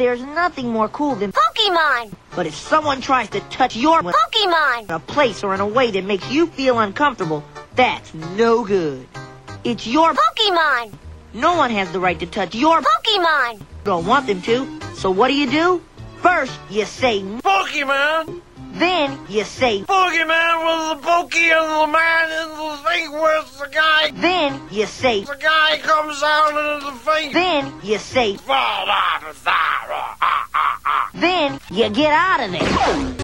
There's nothing more cool than Pokemon! But if someone tries to touch your Pokemon! in a place or in a way that makes you feel uncomfortable, that's no good. It's your Pokemon! No one has the right to touch your Pokemon! You don't want them to. So what do? First, you say Pokemon! Then you say Pokemon was the pokey and the man in the thing where's the guy. Then you say the guy comes out into the thing. Then you say Then you get out of there.